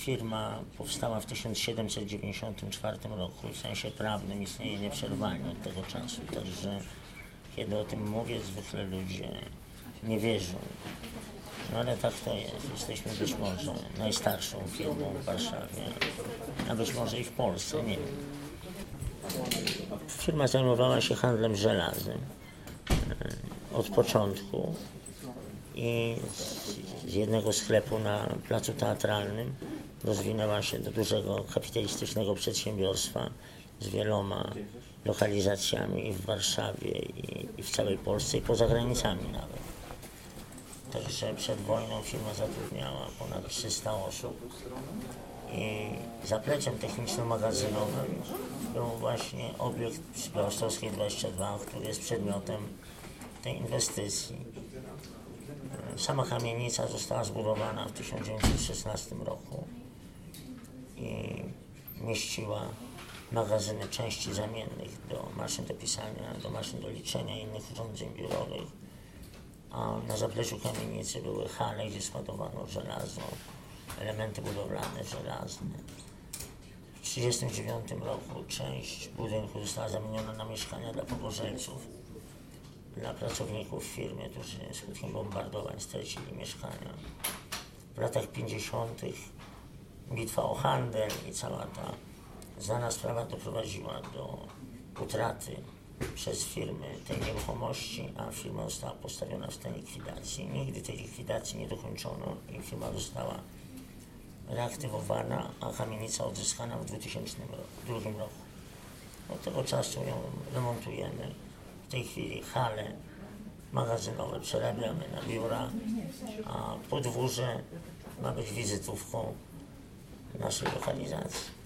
firma powstała w 1794 roku, w sensie prawnym istnieje nieprzerwanie od tego czasu, także kiedy o tym mówię, zwykle ludzie nie wierzą. No ale tak to jest. Jesteśmy być może najstarszą firmą w Warszawie, a być może i w Polsce, nie wiem. Firma zajmowała się handlem żelazem od początku i z jednego sklepu na placu Teatralnym rozwinęła się do dużego kapitalistycznego przedsiębiorstwa z wieloma lokalizacjami i w Warszawie, i w całej Polsce, i poza granicami nawet. Także przed wojną firma zatrudniała ponad 300 osób i zapleczem techniczno-magazynowym był właśnie obiekt przy Białostockiej 22, który jest przedmiotem tej inwestycji. Sama kamienica została zbudowana w 1916 roku i mieściła magazyny części zamiennych do maszyn do pisania, do maszyn do liczenia i innych urządzeń biurowych, a na zapleczu kamienicy były hale, gdzie składowano żelazo, elementy budowlane żelazne. W 1939 roku część budynku została zamieniona na mieszkania dla pogorzelców, dla pracowników firmy, którzy skutkiem bombardowań stracili mieszkania. W latach 50. bitwa o handel i cała ta znana sprawa doprowadziła do utraty przez firmy tej nieruchomości, a firma została postawiona w stan likwidacji. Nigdy tej likwidacji nie dokończono i firma została reaktywowana, a kamienica odzyskana w 2002 roku. Od tego czasu ją remontujemy. W tej chwili hale magazynowe przerabiamy na biura, a podwórze ma być wizytówką naszej lokalizacji.